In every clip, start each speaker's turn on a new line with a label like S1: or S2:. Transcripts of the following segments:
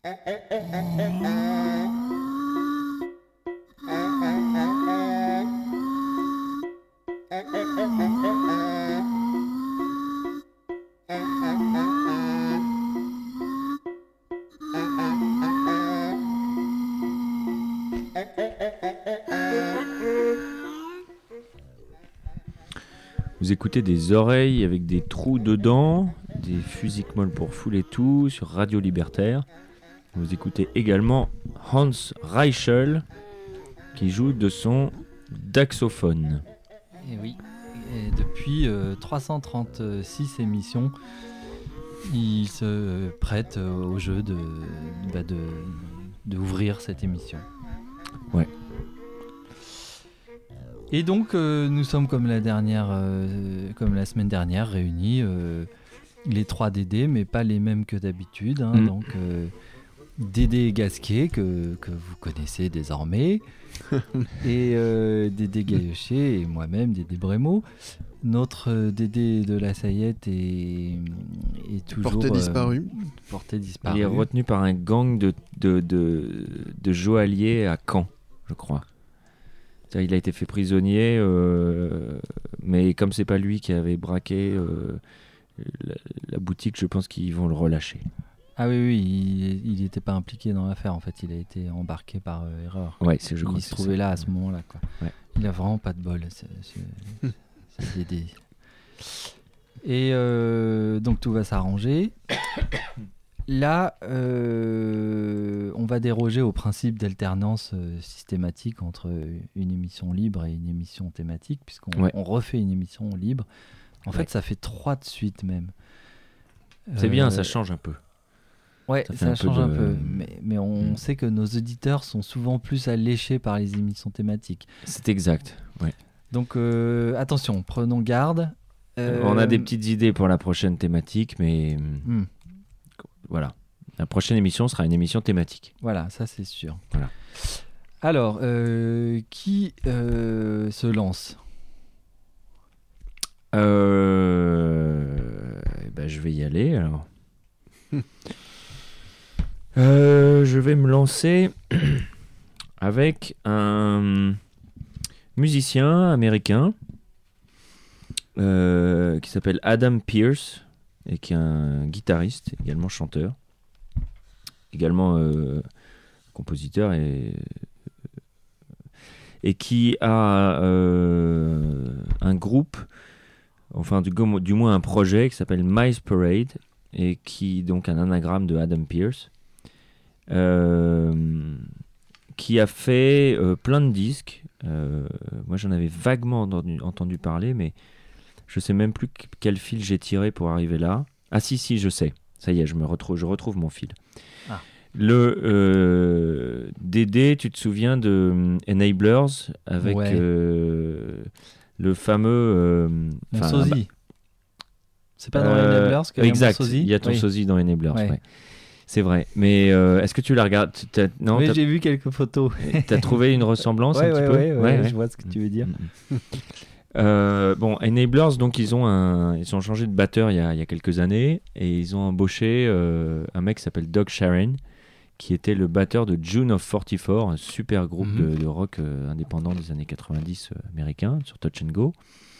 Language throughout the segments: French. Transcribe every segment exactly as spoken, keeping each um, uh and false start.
S1: Vous écoutez des oreilles avec des trous dedans, des fusils molles pour foule et tout, sur Radio Libertaire. Vous écoutez également Hans Reichel qui joue de son daxophone.
S2: Et oui, et depuis euh, trois cent trente-six émissions, il se prête au jeu de, bah de, d'ouvrir cette émission.
S1: Ouais.
S2: Et donc euh, nous sommes comme la dernière, euh, comme la semaine dernière réunis, euh, les trois Dédé, mais pas les mêmes que d'habitude. Hein, mmh. Donc euh, Dédé Gasquet que que vous connaissez désormais, et euh, Dédé Gaillochet et moi-même Dédé Brémaud. Notre euh, Dédé de la Sayette est, est toujours
S3: porté disparu.
S2: Euh, porté disparu.
S1: Il est retenu par un gang de de de, de joailliers à Caen, je crois. Il a été fait prisonnier, euh, mais comme c'est pas lui qui avait braqué euh, la, la boutique, je pense qu'ils vont le relâcher.
S2: Ah oui, oui, il n'était pas impliqué dans l'affaire, en fait, il a été embarqué par euh, erreur.
S1: Ouais, c'est, je crois
S2: il se trouvait là à ce moment-là, quoi.
S1: Ouais.
S2: Il a vraiment pas de bol, c'est, c'est, c'est Dédé. Et euh, donc tout va s'arranger. Là, euh, on va déroger au principe d'alternance euh, systématique entre une émission libre et une émission thématique, puisqu'on
S1: ouais.
S2: on refait une émission libre. En
S1: ouais.
S2: fait, ça fait trois de suite même.
S1: C'est
S2: euh,
S1: bien, ça change un peu.
S2: Ouais, ça, ça un change peu de... un peu. Mais, mais on mmh. sait que nos auditeurs sont souvent plus alléchés par les émissions thématiques.
S1: C'est exact, ouais.
S2: Donc, euh, attention, prenons garde.
S1: Euh... On a des petites idées pour la prochaine thématique, mais... Mmh. Voilà. La prochaine émission sera une émission thématique.
S2: Voilà, ça c'est sûr.
S1: Voilà.
S2: Alors, euh, qui euh, se lance ?
S1: euh, ben, Je vais y aller alors. euh, je vais me lancer avec un musicien américain euh, qui s'appelle Adam Pearce. Et qui est un guitariste, également chanteur, également euh, compositeur, et, et qui a euh, un groupe, enfin du, du moins un projet qui s'appelle Mice Parade, et qui donc un anagramme de Adam Pearce, euh, qui a fait euh, plein de disques. Euh, moi j'en avais vaguement entendu, entendu parler, mais je sais même plus quel fil j'ai tiré pour arriver là. Ah si, si, je sais. Ça y est, je, me retrouve, je retrouve mon fil.
S2: Ah.
S1: Le euh, Dédé, tu te souviens de um, Enablers avec
S2: ouais.
S1: euh, le fameux... Euh,
S2: mon sosie. Bah, c'est pas dans
S1: euh,
S2: Enablers qu'il y a
S1: exact,
S2: mon sosie.
S1: Il y a ton
S2: oui.
S1: sosie dans Enablers,
S2: ouais.
S1: ouais. C'est vrai. Mais euh, est-ce que tu la regardes ? T'as... Non,
S2: mais
S1: t'as...
S2: j'ai vu quelques photos.
S1: T'as trouvé une ressemblance
S2: ouais,
S1: un
S2: ouais,
S1: petit peu ?
S2: ouais, ouais, ouais, ouais, je vois ce que tu veux dire.
S1: Euh, bon, Enablers, donc ils ont un, ils ont changé de batteur il y a, il y a quelques années et ils ont embauché euh, un mec qui s'appelle Doug Sharon, qui était le batteur de June of quarante-quatre, un super groupe mm-hmm. de, de rock euh, indépendant des années quatre-vingt-dix euh, américain sur Touch and Go.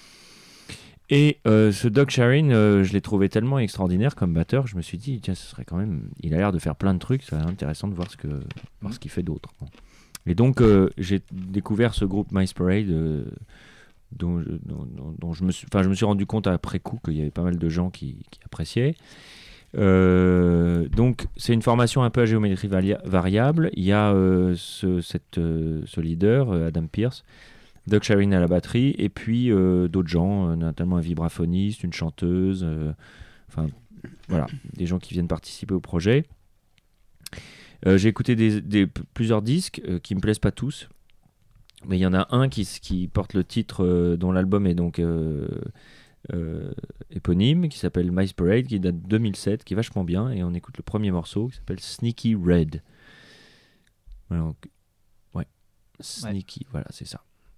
S1: Et euh, ce Doug Sharon, euh, je l'ai trouvé tellement extraordinaire comme batteur, je me suis dit tiens, ce serait quand même, il a l'air de faire plein de trucs, ça serait intéressant de voir ce que, mm-hmm. voir ce qu'il fait d'autre. Bon. Et donc euh, j'ai découvert ce groupe Mice Parade. Euh, Dont je, dont, dont, dont je, me suis, je me suis rendu compte après coup qu'il y avait pas mal de gens qui, qui appréciaient. Euh, donc c'est une formation un peu à géométrie varia- variable. Il y a euh, ce, cette, euh, ce leader, euh, Adam Pearce, Doug Sharon à la batterie, et puis euh, d'autres gens, euh, notamment un vibraphoniste, une chanteuse, euh, enfin voilà, des gens qui viennent participer au projet. Euh, j'ai écouté des, des, plusieurs disques euh, qui me plaisent pas tous. Mais il y en a un qui, qui porte le titre euh, dont l'album est donc euh, euh, éponyme, qui s'appelle Mice Parade, qui date de deux mille sept, qui est vachement bien, et on écoute le premier morceau qui s'appelle Sneaky Red. Voilà, donc, ouais, Sneaky, ouais. Voilà, c'est ça.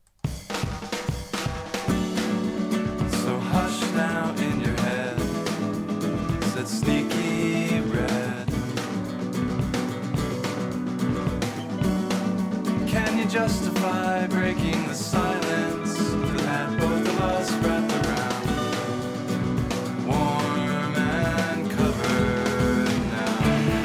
S4: So hush now in your head, said Sneaky Red. justify breaking the silence that both of us wrapped around. Warm and covered now.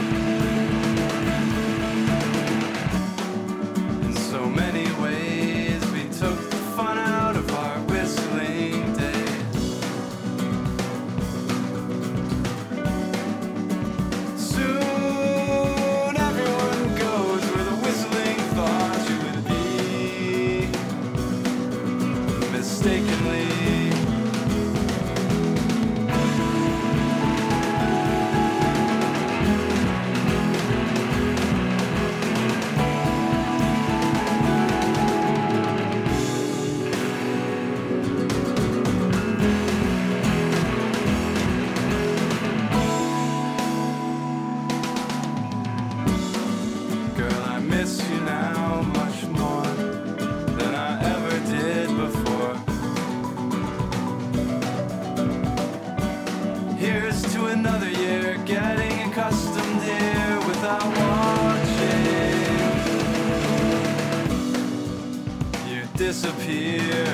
S4: In so many ways we took the fun out of our whistling days. Soon everyone goes where the whistling thought you would be. Mistakenly. Girl, I miss you now much more than I ever did before. Here's to another year, getting accustomed here without watching you disappear.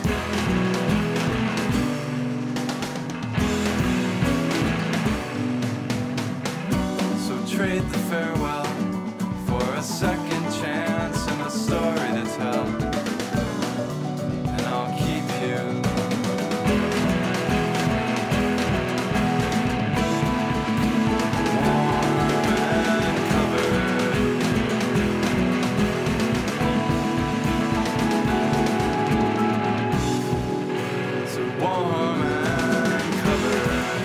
S4: So trade the farewell for a second chance and a story to tell. And I'll keep you. Warm and covered. So warm and covered.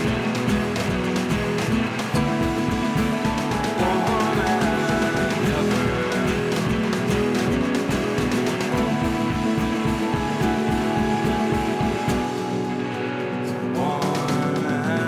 S4: Warm and covered. So warm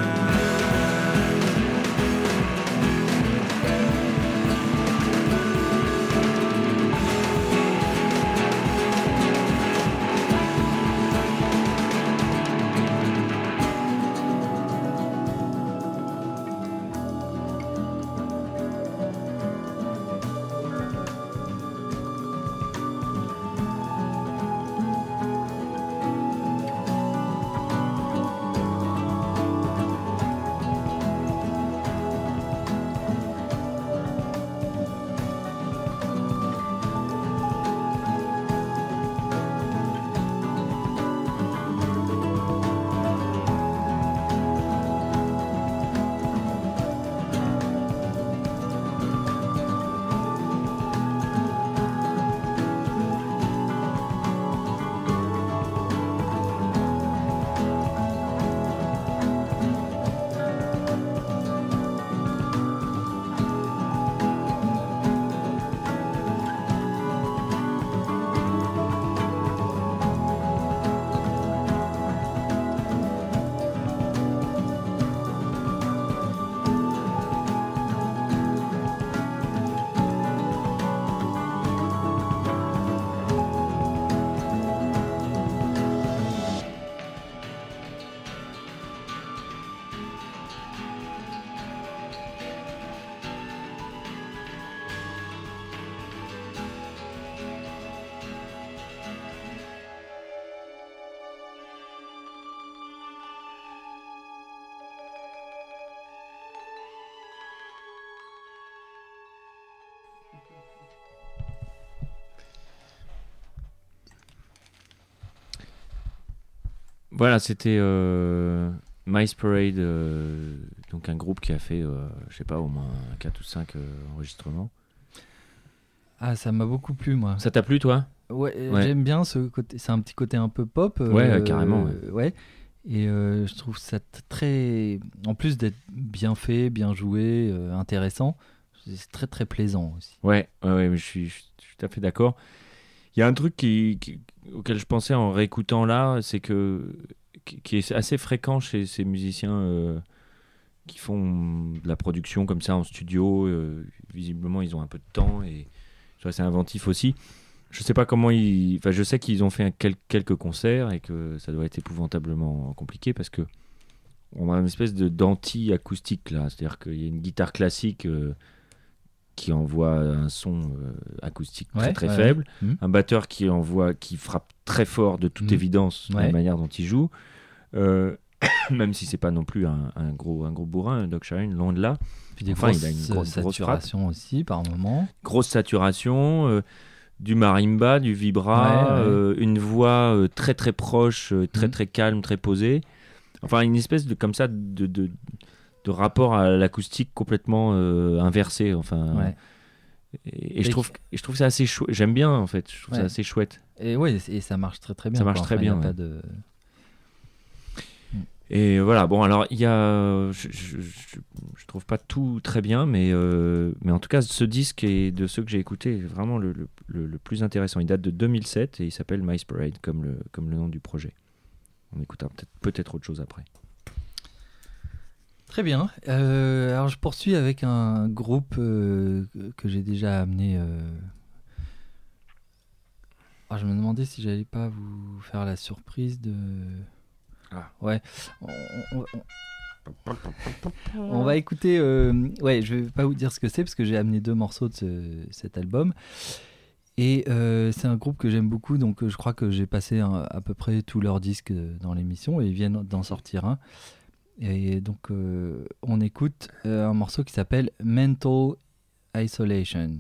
S1: Voilà, c'était euh, Mice Parade, euh, donc un groupe qui a fait, euh, je sais pas, au moins quatre ou cinq euh, enregistrements.
S2: Ah, ça m'a beaucoup plu, moi.
S1: Ça t'a plu, toi ?
S2: Ouais, euh,
S1: Ouais.
S2: j'aime bien ce côté. C'est un petit côté un peu pop. euh,
S1: Ouais, ouais, carrément, ouais.
S2: euh, ouais. Et euh, je trouve ça t- très. En plus d'être bien fait, bien joué, euh, intéressant, c'est très très plaisant aussi.
S1: Ouais, ouais, ouais, mais je suis, je suis tout à fait d'accord. Il y a un truc qui, qui- auquel je pensais en réécoutant là, c'est que qui, qui est assez fréquent chez ces musiciens euh, qui font de la production comme ça en studio. euh, visiblement, ils ont un peu de temps et je trouve c'est inventif aussi. Je sais pas comment ils. Enfin, je sais qu'ils ont fait un quel- quelques concerts et que ça doit être épouvantablement compliqué parce que on a une espèce de d'anti-acoustique là, c'est-à-dire qu'il y a une guitare classique euh, qui envoie un son euh, acoustique très
S2: Ouais,
S1: très
S2: ouais,
S1: faible,
S2: ouais. Mmh.
S1: un batteur qui envoie, qui frappe très fort de toute
S2: Mm.
S1: évidence
S2: Ouais.
S1: la manière dont il joue, euh, même si c'est pas non plus un, un gros un gros bourrin, Doug Sharin, loin de là.
S2: Puis des
S1: Enfin,
S2: grosses
S1: il a une grosse- grosse
S2: saturations aussi par moment.
S1: Grosse saturation, euh, du marimba, du vibra,
S2: Ouais, ouais.
S1: euh, une voix euh, très très proche, euh, très
S2: Mm.
S1: très calme, très posée. Enfin, une espèce de comme ça de de, de rapport à l'acoustique complètement euh, inversé. Enfin.
S2: Ouais.
S1: Et, et je
S2: Et
S1: trouve, et je trouve ça assez chouette. J'aime bien en fait. Je trouve
S2: Ouais.
S1: ça assez chouette.
S2: Et ouais, et ça marche très très bien.
S1: Ça marche
S2: quoi.
S1: très
S2: Enfin, il y a
S1: bien,
S2: pas
S1: ouais.
S2: de...
S1: Et voilà. Bon, alors il y a, je, je, je, je trouve pas tout très bien, mais euh, mais en tout cas, ce disque et de ceux que j'ai écoutés, est vraiment le, le, le, le plus intéressant. Il date de deux mille sept et il s'appelle Mice Parade comme le comme le nom du projet. On écoutera peut-être peut-être autre chose après.
S2: Très bien. Euh, alors je poursuis avec un groupe euh, que j'ai déjà amené. Euh... Ah, je me demandais si j'allais pas vous faire la surprise de.
S1: Ah.
S2: Ouais. On, on- on- on va écouter. euh, Ouais, je vais pas vous dire ce que c'est parce que j'ai amené deux morceaux de ce- cet album. Et euh, c'est un groupe que j'aime beaucoup, donc euh, je crois que j'ai passé un- à peu près tous leurs disques euh, dans l'émission et ils viennent d'en sortir un. Et donc, euh, on écoute euh, un morceau qui s'appelle Mental Isolation.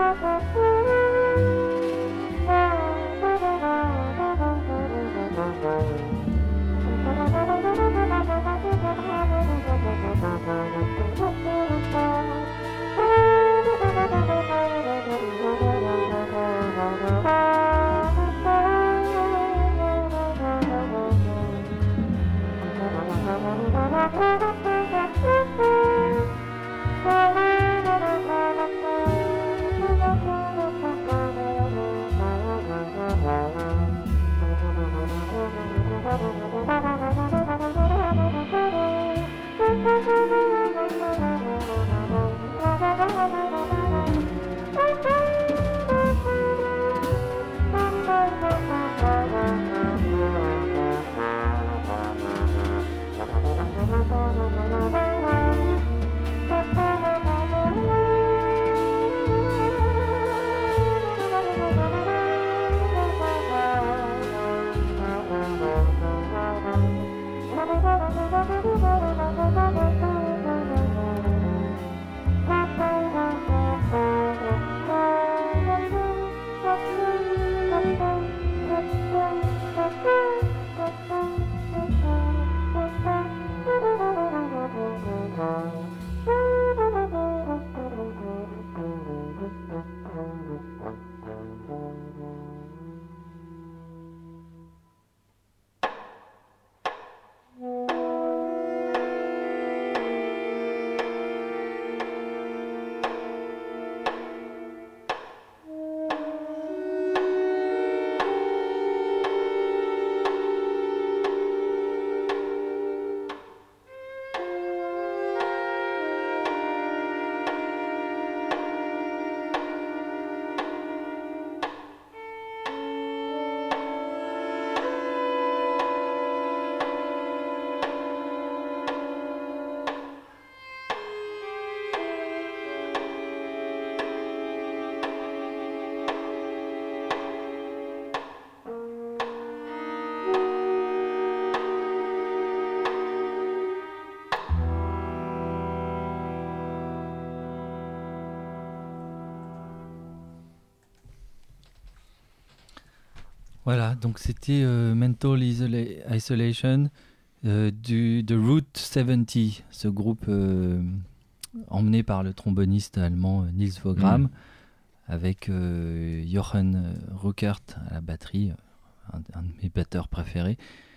S2: Voilà, donc c'était euh, Mental Isola- Isolation euh, du, de Route soixante-dix, ce groupe euh, emmené par le tromboniste allemand euh, Nils Vogram, mmh. avec euh, Jochen Ruckert à la batterie, un, un de mes batteurs préférés,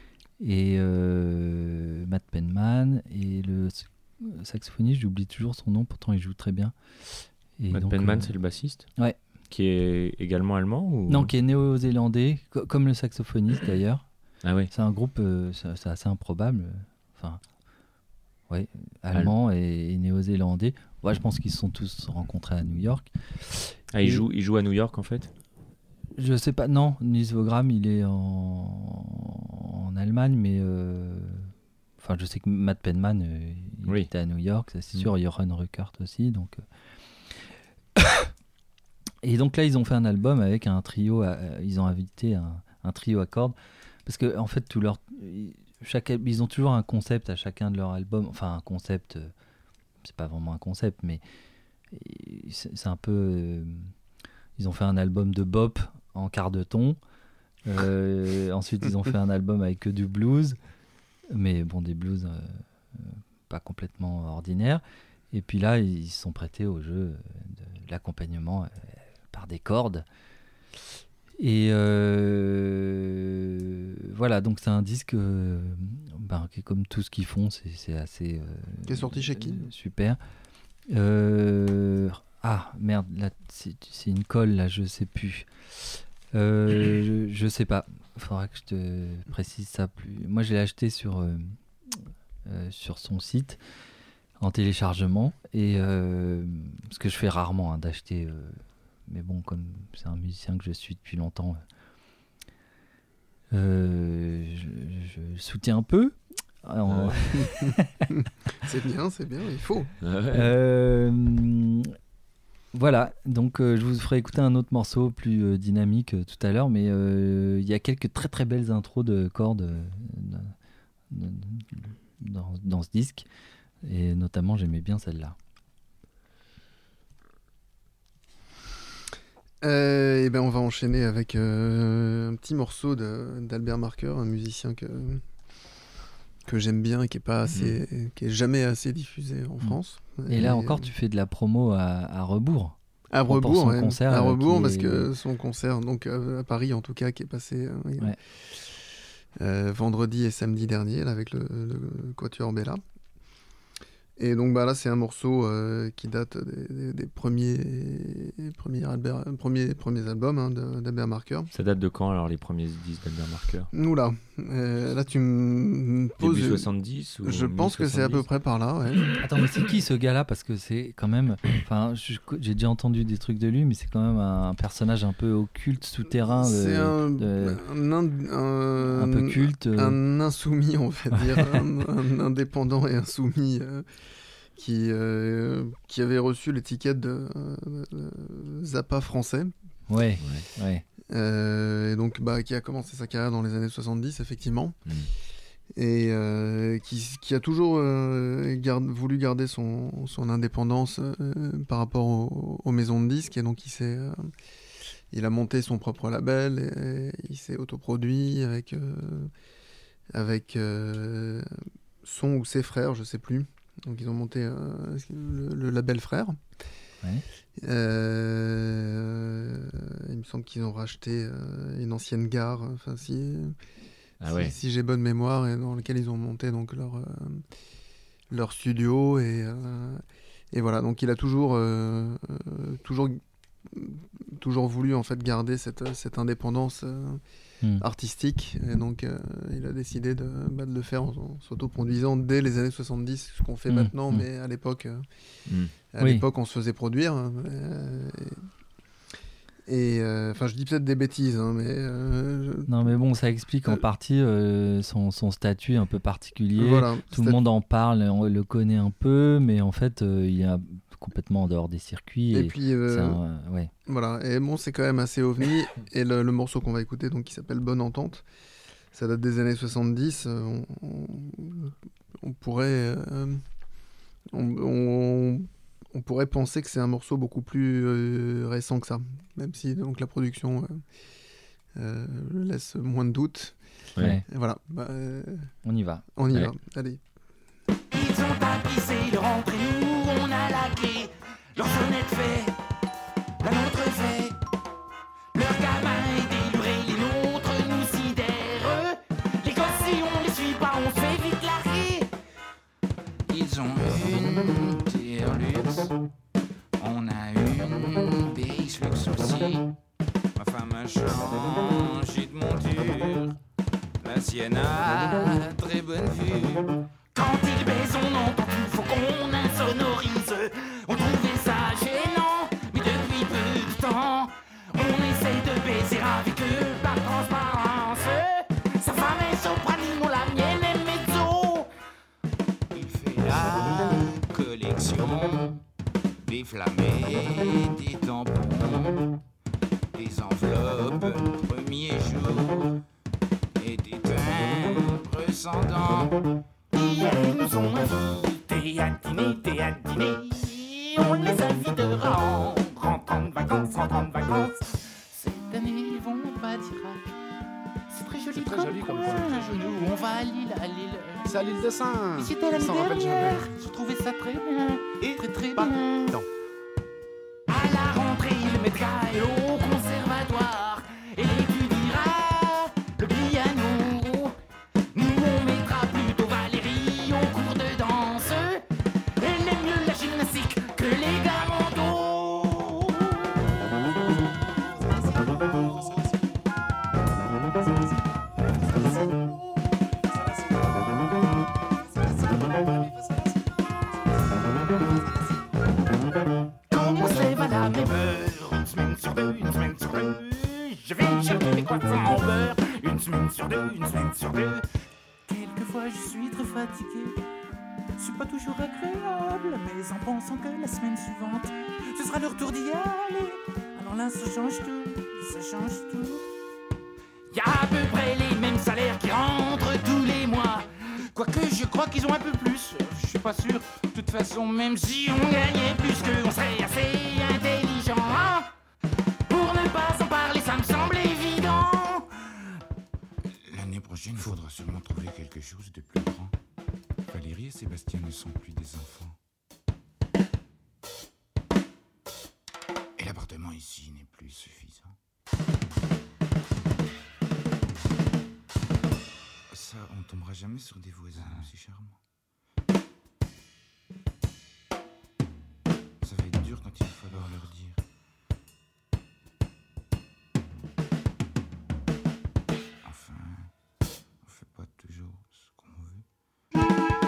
S2: et euh, Matt Penman, et le saxophoniste, j'oublie toujours son nom, pourtant il joue très bien. Et
S1: Matt
S2: donc,
S1: Penman,
S2: euh,
S1: c'est le bassiste ?
S2: Ouais.
S1: Qui est également allemand ou...
S2: Non, qui est néo-zélandais, co- comme le saxophoniste d'ailleurs.
S1: Ah oui.
S2: C'est un groupe, euh, c'est, c'est assez improbable. Enfin, ouais, allemand Al- et, et néo-zélandais. Ouais, je pense qu'ils se sont tous rencontrés à New York.
S1: Ah, ils jouent, ils jouent à New York en fait ?
S2: Je sais pas, non. Nils Vogram, il est en, en Allemagne, mais euh... enfin, je sais que Matt Penman, euh, il
S1: oui.
S2: était à New York, ça, c'est sûr. Mm. Jochen Ruckert aussi, donc. Euh... Et donc là, ils ont fait un album avec un trio. À, ils ont invité un, un trio à cordes parce que en fait, tout leur, chaque, ils ont toujours un concept à chacun de leurs albums. Enfin, un concept, c'est pas vraiment un concept, mais c'est, c'est un peu. Euh, ils ont fait un album de bop en quart de ton. Euh, ensuite, ils ont fait un album avec que du blues, mais bon, des blues euh, pas complètement ordinaires. Et puis là, ils se sont prêtés au jeu de l'accompagnement. Euh, par des cordes. Et euh, voilà, donc c'est un disque euh, ben, qui est comme tout ce qu'ils font, c'est, c'est assez... Euh,
S3: qui est sorti chez qui ?
S2: Super. Euh, ah, merde, là, c'est, c'est une colle, là, je sais plus. Euh, je, je sais pas. Il faudra que je te précise ça plus. Moi, je l'ai acheté sur, euh, euh, sur son site, en téléchargement, et euh, ce que je fais rarement, hein, d'acheter... Euh, mais bon, comme c'est un musicien que je suis depuis longtemps, euh, je, je le soutiens un peu. En...
S3: Euh... c'est bien, c'est bien, il faut.
S2: Euh, voilà, donc euh, je vous ferai écouter un autre morceau plus euh, dynamique euh, tout à l'heure, mais il euh, y a quelques très très belles intros de cordes euh, dans, dans ce disque, et notamment j'aimais bien celle-là.
S3: Euh, et ben on va enchaîner avec euh, un petit morceau de, d'Albert Marker, un musicien que que j'aime bien et qui est pas assez, mmh. qui est jamais assez diffusé en mmh. France.
S2: Et, et là encore, euh... tu fais de la promo à, à rebours.
S3: À rebours, ouais.
S2: concert,
S3: à rebours parce
S2: est...
S3: que son concert, donc euh, à Paris en tout cas, qui est passé euh,
S2: ouais.
S3: euh, vendredi et samedi dernier là, avec le, le Quatuor Bella. Et donc bah, là, c'est un morceau euh, qui date des, des, des premiers, premiers, Albert, premiers, premiers albums hein, d'Albert Marker.
S1: Ça date de quand alors les premiers disques d'Albert Marker ?
S3: Nous là, euh, là tu me poses.
S1: Début soixante-dix ou
S3: Je pense que c'est à peu près par là. Ouais.
S2: Attends, mais c'est qui ce gars-là ? Parce que c'est quand même. Enfin, j'ai déjà entendu des trucs de lui, mais c'est quand même un personnage un peu occulte, souterrain. De,
S3: c'est un,
S2: de,
S3: un, un, un,
S2: un peu culte.
S3: Un insoumis, on va dire, un, un indépendant et insoumis. Euh, Qui, euh, qui avait reçu l'étiquette de, de Zappa français.
S2: Ouais, ouais, ouais.
S3: Euh, et donc, bah, qui a commencé sa carrière dans les années soixante-dix, effectivement. Mmh. Et euh, qui, qui a toujours euh, garde, voulu garder son, son indépendance euh, par rapport au, aux maisons de disques. Et donc, il, s'est, euh, il a monté son propre label et, et il s'est autoproduit avec, euh, avec euh, son ou ses frères, je sais plus. Donc ils ont monté euh, le, le label Frères.
S2: Ouais.
S3: Euh, il me semble qu'ils ont racheté euh, une ancienne gare, enfin si,
S1: ah
S3: si,
S1: ouais.
S3: si j'ai bonne mémoire, et dans lequel ils ont monté donc leur euh, leur studio et euh, et voilà. Donc il a toujours euh, toujours toujours voulu en fait garder cette cette indépendance. Euh, Mmh. artistique, et donc euh, il a décidé de, bah, de le faire en, en s'autoproduisant dès les années soixante-dix, ce qu'on fait mmh. maintenant, mmh. mais à l'époque euh, mmh. à oui. l'époque on se faisait produire euh, et enfin euh, je dis peut-être des bêtises hein, mais euh, je...
S2: non mais bon ça explique en partie euh, son, son statut un peu particulier,
S3: voilà,
S2: tout
S3: stat...
S2: le monde en parle, on le connaît un peu, mais en fait euh, il y a complètement en dehors des circuits.
S3: Et,
S2: et
S3: puis, euh,
S2: un, euh, ouais.
S3: voilà. Et bon, c'est quand même assez ovni. Et le, le morceau qu'on va écouter, donc, qui s'appelle Bonne Entente, ça date des années soixante-dix. Euh, on, on, on pourrait, euh, on, on, on pourrait penser que c'est un morceau beaucoup plus euh, récent que ça, même si donc la production euh, euh, laisse moins de doute.
S2: Ouais.
S3: Et voilà. Bah, euh,
S2: on y va.
S3: On y
S2: ouais.
S3: va. Allez.
S5: Ils ont tapissé leur entrée, nous on a laqué. Leur sonnette fait, la nôtre fait. Leur gamin est déluré, les nôtres nous sidèrent. Les gosses si on les suit pas, on se fait vite larguer. Ils ont une Terlux, on a une B X Lux aussi. Ma femme a changé de monture, la sienne a très bonne vue. Quand il baise, on entend tout, faut qu'on insonorise. On trouvait ça gênant, mais depuis peu de temps, on essaye de baiser avec eux par transparence. Sa femme est soprano, la mienne est mezzo. Il fait la collection des flammés, des tampons, des enveloppes premier jour et des timbres sans dents. Hier ils nous ont invités à dîner, à dîner. On les invitera en rentrant de vacances, rentrant de vacances. Cette année ils vont pas dire. C'est très joli,
S6: c'est très
S5: comme
S6: joli comme
S5: coin.
S6: coin.
S5: Nous on va à Lille, à Lille.
S6: C'est à l'île de Saint.
S5: C'était l'année dernière. Je trouvais ça très bien, et très très pas bien. Non. À la rentrée le mettra est au conservatoire et l'étudiera le piano. Nous on mettra plutôt Valérie au cours de danse. Elle aime mieux la gymnastique que les gamandos. Comme on se lève à la même heure, une semaine sur deux, une semaine sur deux, je vais chercher mes croissants en beurre, une semaine sur deux, une semaine sur deux. Quelquefois je suis très fatigué, c'est pas toujours agréable, mais en pensant que la semaine suivante, ce sera leur tour d'y aller. Alors là, ça change tout, ça change tout. Y'a à peu près les mêmes salaires qui rentrent tous les mois. Quoique je crois qu'ils ont un peu plus, je suis pas sûr. De toute façon, même si on gagnait plus qu'eux, on serait assez intelligent hein, pour
S6: prochaine, il faudra seulement trouver quelque chose de plus grand. Valérie et Sébastien ne sont plus des enfants. Et l'appartement ici n'est plus suffisant. Ça, on tombera jamais sur des voisins aussi charmants. Ça va être dur quand il va falloir leur dire. Enfin, on fait pas toujours ce qu'on veut.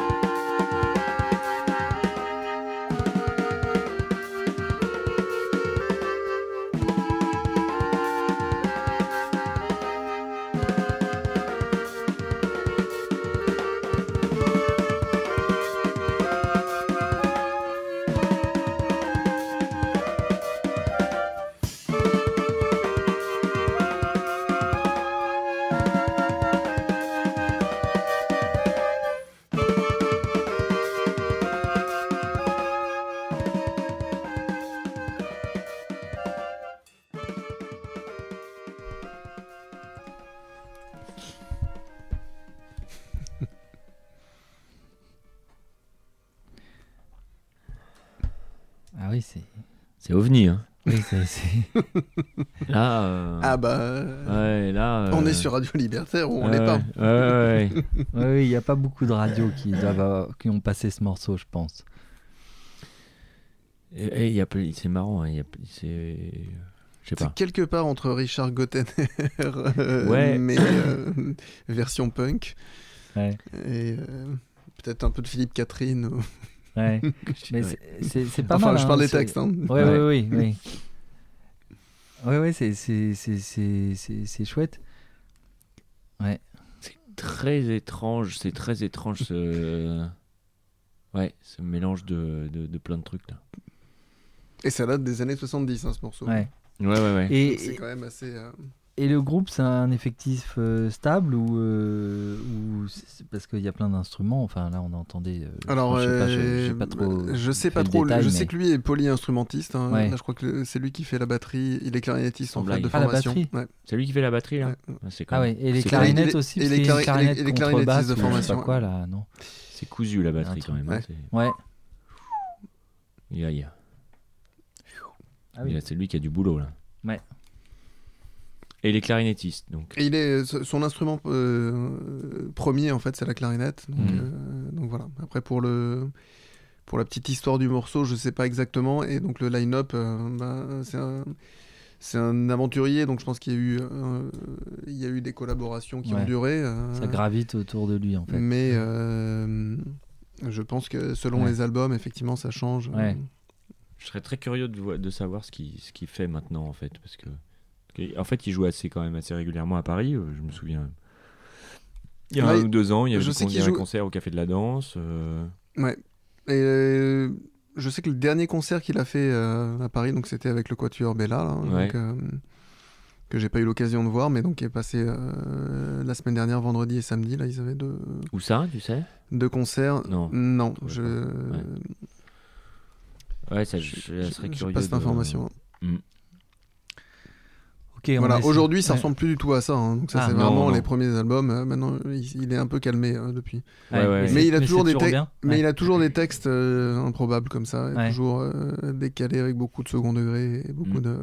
S2: Ah oui, c'est.
S1: C'est ovni, hein.
S2: Oui, c'est. c'est-
S1: Là, euh,
S3: Ah bah, euh,
S1: ouais, là. euh,
S3: on est sur Radio Libertaire ou on
S1: ouais,
S3: l'est pas.
S1: Ouais, ouais, ouais.
S2: Ouais, oui, il n'y a pas beaucoup de radios qui, doivent avoir- qui ont passé ce morceau, je pense.
S1: Et, et il y a, plus- c'est marrant, hein, il y a, c'est, je sais pas.
S3: C'est quelque part entre Richard Gottener, euh,
S1: Ouais.
S3: mais euh, version punk,
S2: Ouais.
S3: et euh, peut-être un peu de Philippe Catherine. ou-
S2: Ouais. Mais
S1: Ouais.
S2: c'est- c'est c'est pas
S3: Enfin,
S2: mal.
S3: je
S2: hein,
S3: parle des
S2: c'est-
S3: textes. Hein.
S2: Ouais,
S1: Ouais.
S2: ouais, oui, oui. Ouais, ouais, c'est, c'est, c'est, c'est, c'est, c'est chouette. Ouais.
S1: Très étrange, c'est très étrange ce, ouais, ce mélange de, de, de plein de trucs là.
S3: Et ça date des années soixante-dix, hein, ce morceau.
S2: Ouais.
S1: Ouais, ouais, ouais.
S2: Et,
S3: Donc c'est quand même assez. euh,
S2: et le groupe, c'est un effectif euh, stable ou, euh, ou c'est parce qu'il y a plein d'instruments. Enfin, là, on entendait. euh,
S3: Alors,
S2: je sais pas, je, j'ai
S3: euh,
S2: pas trop.
S3: je sais
S2: fait
S3: pas
S2: le
S3: trop.
S2: détail,
S3: je
S2: mais-
S3: sais que lui est polyinstrumentiste. Hein.
S2: Ouais.
S3: Là, je crois que le- c'est lui qui fait la batterie. Il est clarinettiste en
S1: Semble
S3: fait de
S1: live.
S2: Ah, la
S3: formation.
S2: batterie.
S3: Ouais.
S1: C'est lui qui fait la batterie là.
S3: Ouais.
S1: Ah, c'est quand
S2: Ah
S1: même-
S2: ouais, et les
S1: c'est-
S2: clarinettes
S3: et les-
S2: aussi,
S3: et
S2: parce
S3: les
S2: qu'il y a une
S3: clari-
S2: clarinette
S3: et les
S2: contrebasse
S3: clarinettistes de
S2: ou je sais
S3: formation,
S2: pas quoi
S3: ouais.
S2: là, non.
S1: C'est cousu la batterie
S2: Un
S1: quand
S2: truc,
S1: même. hein,
S3: ouais.
S1: c'est-
S2: Ouais.
S1: Ya, ya.
S2: Ah oui.
S1: Il a- C'est lui qui a du boulot là.
S2: Ouais.
S1: Et il est clarinettiste donc.
S3: Et il est son instrument euh, premier en fait, c'est la clarinette. Donc,
S1: Mhm.
S3: euh, donc voilà. Après pour le pour la petite histoire du morceau, je sais pas exactement. Et donc le line-up, euh, bah, c'est un c'est un aventurier. Donc je pense qu'il y a eu euh, il y a eu des collaborations qui
S2: Ouais.
S3: ont duré. euh,
S2: Ça gravite autour de lui en fait.
S3: Mais euh, je pense que selon
S2: Ouais.
S3: les albums, effectivement, ça change.
S2: Ouais.
S1: Je serais très curieux de, vo- de savoir ce qu'il ce qu'il fait maintenant en fait parce que parce que, en fait il joue assez quand même assez régulièrement à Paris. euh, Je me souviens. Il y a
S3: Ouais,
S1: un ou deux ans, il y avait
S3: je
S1: des
S3: sais
S1: con-
S3: qu'il
S1: un
S3: joue-
S1: concert au Café de la Danse. euh,
S3: Ouais. Et euh, je sais que le dernier concert qu'il a fait euh, à Paris, donc c'était avec le Quatuor Bella, là,
S1: Ouais.
S3: donc, euh, que j'ai pas eu l'occasion de voir, mais donc qui est passé euh, la semaine dernière, vendredi et samedi. Là, ils avaient deux,
S1: Où ça, tu sais?
S3: deux concerts.
S1: Non.
S3: Non,
S1: Ouais,
S3: je.
S1: ouais. Ouais, ça, je,
S3: je-
S1: je
S3: j'ai-
S1: serais
S3: j'ai
S1: curieux.
S3: pas cette
S1: de-
S3: information.
S2: Ok, on
S3: Voilà,
S2: laisse-
S3: aujourd'hui, ça
S2: ouais.
S3: ressemble plus du tout à ça. hein. Donc ça,
S2: Ah,
S3: c'est
S1: non,
S3: vraiment
S1: non.
S3: les premiers albums. Euh, maintenant, il, il est un peu calmé euh, depuis.
S1: Ouais, ouais.
S3: Mais il a
S2: c'est
S3: toujours des textes.
S2: bien.
S3: Mais
S2: Ouais.
S3: il a toujours des textes euh, improbables comme ça, et
S2: Ouais.
S3: toujours euh, décalés avec beaucoup de second degré et beaucoup
S1: Mm.
S3: de.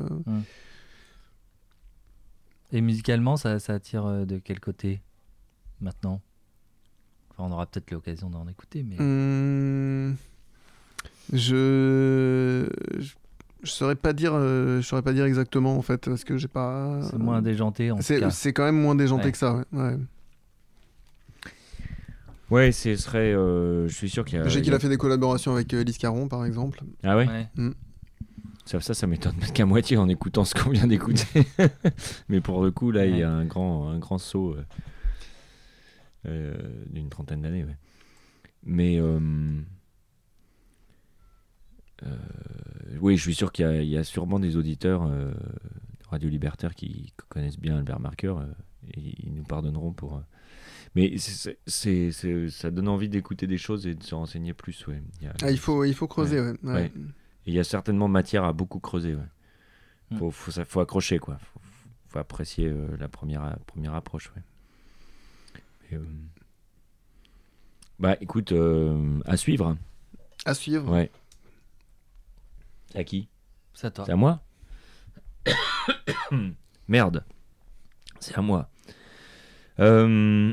S2: Et musicalement, ça, ça attire euh, de quel côté maintenant? Enfin, on aura peut-être l'occasion d'en écouter, mais.
S3: Hum, je je je saurais pas dire euh, je saurais pas dire exactement en fait parce que j'ai pas.
S2: C'est moins déjanté en tout
S3: C'est
S2: cas.
S3: c'est quand même moins déjanté
S2: Ouais.
S3: que ça. Ouais. Ouais.
S1: Ouais, ce serait. euh, je suis sûr qu'il y a.
S3: Je sais
S1: il y
S3: qu'il
S1: a-
S3: a fait des collaborations avec euh, Elise Caron par exemple.
S1: Ah ouais,
S2: Ouais.
S1: Ça, ça, ça m'étonne parce qu'à moitié en écoutant ce qu'on vient d'écouter. Mais pour le coup, là, il y a un grand, un grand saut euh, euh, d'une trentaine d'années. Ouais. Mais. euh, euh, oui, je suis sûr qu'il y a, il y a sûrement des auditeurs euh, de Radio Libertaire qui connaissent bien Albert Marker. euh, et ils nous pardonneront pour. euh, Mais c'est, c'est, c'est- ça donne envie d'écouter des choses et de se renseigner plus. Ouais. Il y a,
S3: Ah, il faut il faut creuser. Ouais. Ouais.
S1: Ouais. il y a certainement matière à beaucoup creuser. Ouais.
S2: Mm.
S1: Faut, faut, ça- faut accrocher, quoi. Faut, faut apprécier euh, la première, première approche. Ouais. Et, euh, Bah écoute, euh, à suivre.
S3: À suivre.
S1: Ouais. C'est à qui?
S2: C'est à toi.
S1: C'est à moi? Merde. C'est à moi. Euh,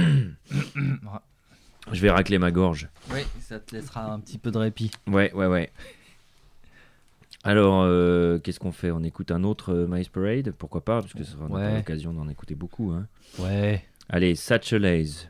S1: Je vais racler ma gorge.
S2: Oui, ça te laissera un petit peu de répit.
S1: Ouais, ouais, ouais. Alors, euh, qu'est-ce qu'on fait? On écoute un autre euh, Mice Parade? Pourquoi pas? Parce que ça sera
S2: Ouais.
S1: l'occasion d'en écouter beaucoup. Hein.
S2: Ouais.
S1: Allez, Satchel Hayes.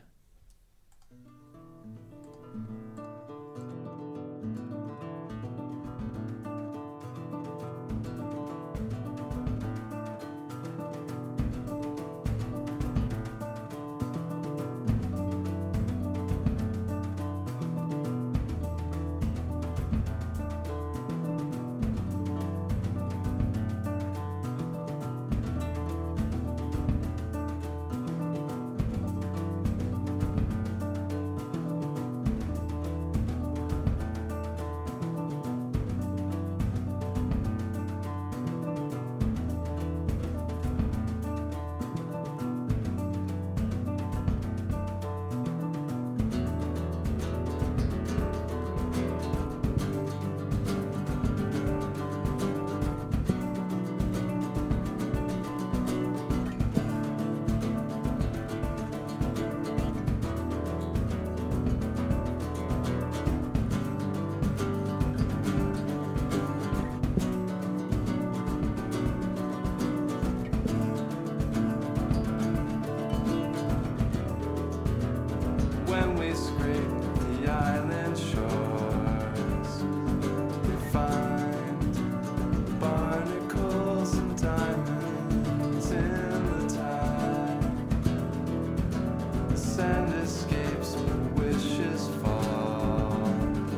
S4: When we scrape the island shores, we find barnacles and diamonds in the tide. The sand escapes when wishes fall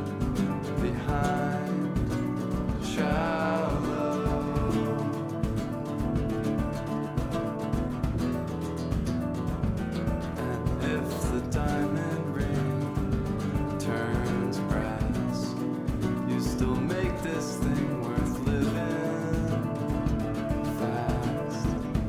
S4: behind shallow. And if the diamond ring turns brass, you still make this thing worth living fast.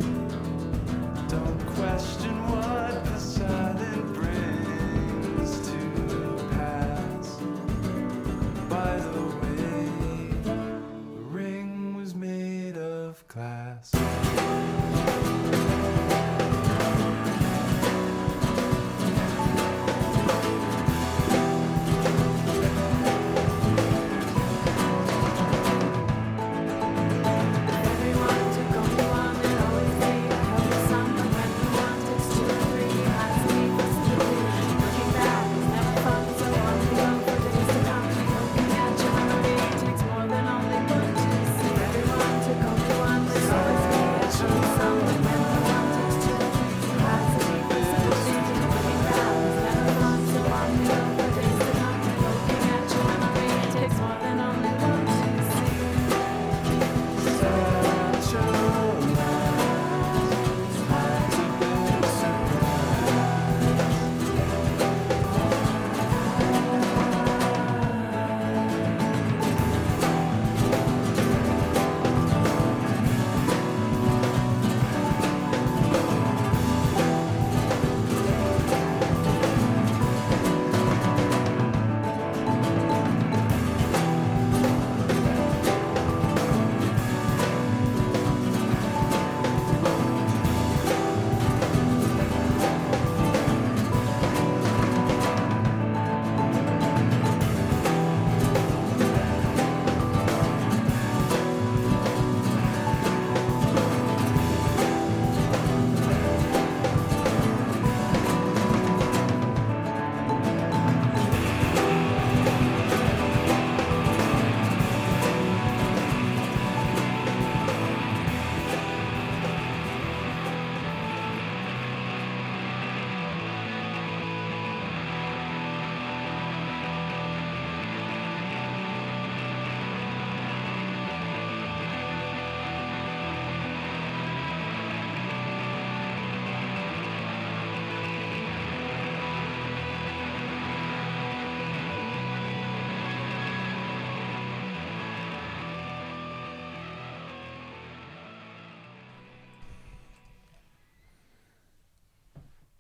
S4: Don't question what Poseidon brings to pass. By the way, the ring was made of glass. Everyone to come to one, there's always be a chance.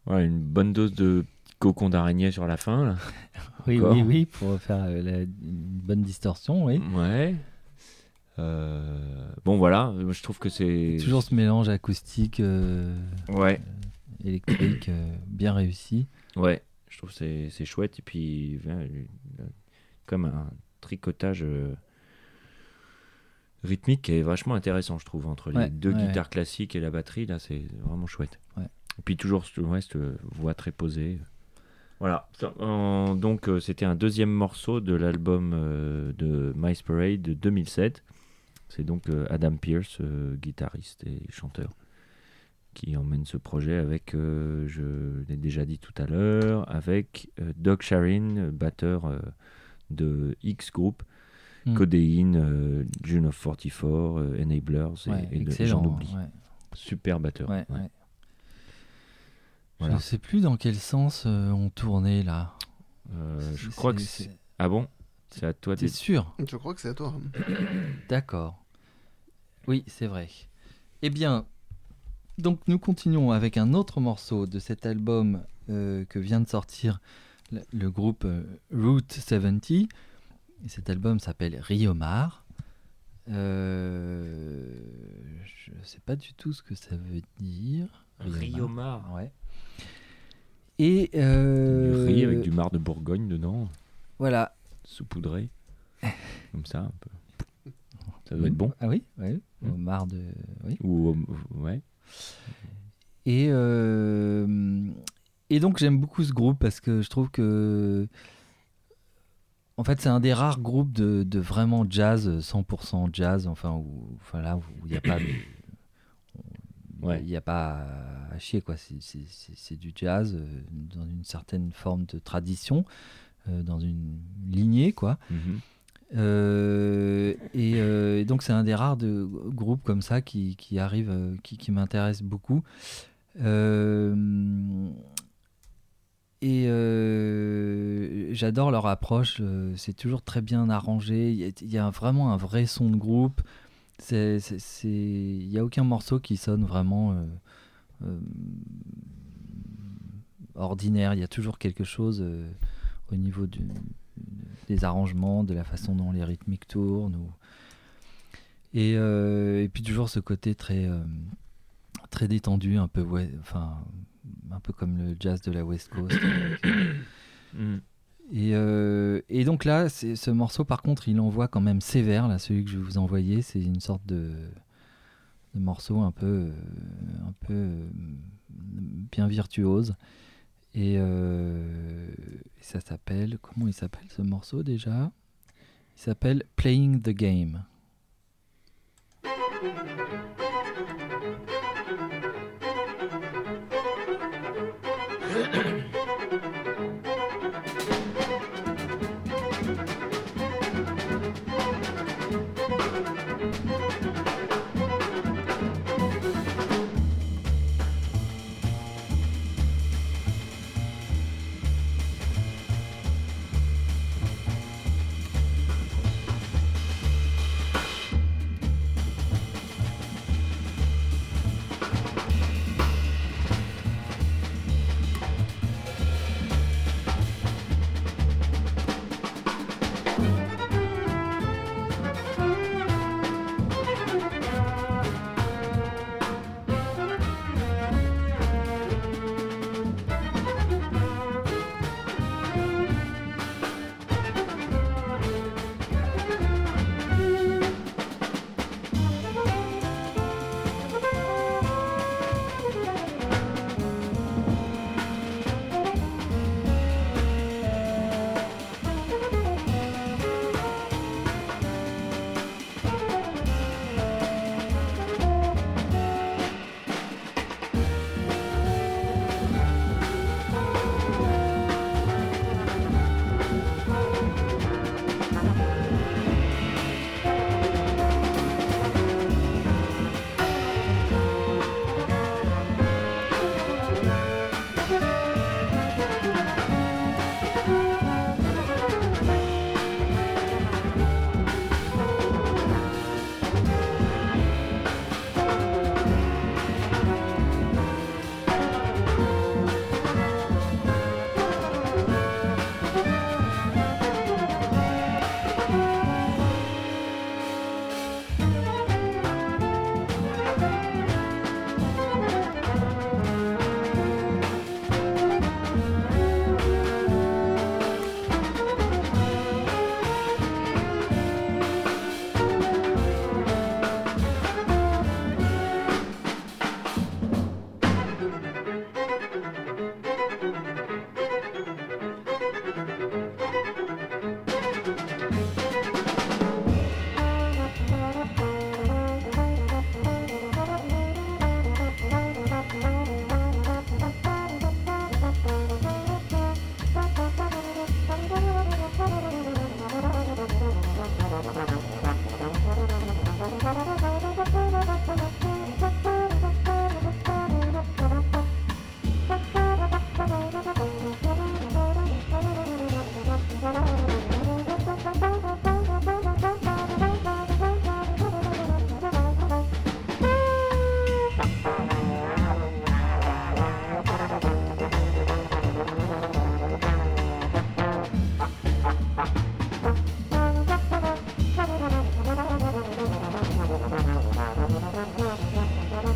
S1: Voilà, une bonne dose de cocon d'araignée sur la fin. Là.
S2: Oui,
S1: Encore.
S2: oui, oui, pour faire euh, la- une bonne distorsion, oui.
S1: Ouais. Euh, Bon, voilà, je trouve que c'est.
S2: Toujours ce mélange acoustique, euh,
S1: Ouais,
S2: électrique, euh, bien réussi.
S1: ouais, je trouve que c'est c'est chouette. Et puis, euh, comme un tricotage euh, rythmique qui est vachement intéressant, je trouve, entre les
S2: Ouais,
S1: deux
S2: ouais,
S1: guitares classiques et la batterie, là, c'est vraiment chouette.
S2: Ouais.
S1: Et puis, toujours cette, ouais, cette voix très posée. Voilà. Ça, en- donc, euh, c'était un deuxième morceau de l'album euh, de Mice Parade de deux mille sept. C'est donc euh, Adam Pearce, euh, guitariste et chanteur, qui emmène ce projet avec, euh, je l'ai déjà dit tout à l'heure, avec euh, Doug Sharin, batteur euh, de X Group,
S2: Mm.
S1: Codeine, euh, June of quarante-quatre, euh, Enablers et,
S2: Ouais,
S1: et de-
S2: excellent.
S1: j'en oublie.
S2: Ouais,
S1: Super batteur.
S2: ouais,
S1: ouais.
S2: ouais.
S1: Voilà.
S2: Je sais plus dans quel sens euh, on tournait là.
S1: Euh, je
S2: C'est-
S1: crois que
S2: c'est-
S1: c'est... Ah bon? C'est à toi de...
S2: T'es sûr?
S3: Je crois que c'est à toi.
S2: D'accord. Oui, c'est vrai. Eh bien, donc nous continuons avec un autre morceau de cet album euh, que vient de sortir le, le groupe euh, Route soixante-dix. Et cet album s'appelle Riomar. Euh, je ne sais pas du tout ce que ça veut dire.
S1: Riomar.
S2: Ouais. Et euh,
S1: Du riz avec du marc de Bourgogne dedans,
S2: voilà.
S1: saupoudré. Comme ça, un peu. Ça doit être bon.
S2: Ah oui, oui.
S1: Mm.
S2: Au marc de. Oui.
S1: Ou, ouais.
S2: Et, euh, et donc j'aime beaucoup ce groupe parce que je trouve que en fait c'est un des rares groupes de, de vraiment jazz, cent pour cent jazz, enfin où, enfin là où il n'y a pas de,
S1: Ouais.
S2: il y a pas à chier quoi. C'est, c'est, c'est, c'est du jazz euh, dans une certaine forme de tradition, euh, dans une lignée quoi.
S1: Mhm.
S2: Euh, et, euh, et donc c'est un des rares de groupes comme ça qui, qui arrive, euh, qui, qui m'intéresse beaucoup. Euh, et euh, j'adore leur approche. euh, c'est toujours très bien arrangé. Il y a, il y a vraiment un vrai son de groupe. C'est, c'est, c'est... Il n'y a aucun morceau qui sonne vraiment euh, euh, ordinaire. Il y a toujours quelque chose euh, au niveau du, des arrangements, de la façon dont les rythmiques tournent. Ou... Et, euh, et puis toujours ce côté très, euh, très détendu, un peu, ouais, enfin, un peu comme le jazz de la West Coast. avec, euh,
S1: Mhm.
S2: Et, euh, et donc là, c'est, ce morceau, par contre, il envoie quand même sévère, là, celui que je vais vous envoyer. C'est une sorte de, de morceau un peu, euh, un peu euh, bien virtuose. Et, euh, et ça s'appelle... Comment il s'appelle ce morceau déjà? Il s'appelle Playing the Game.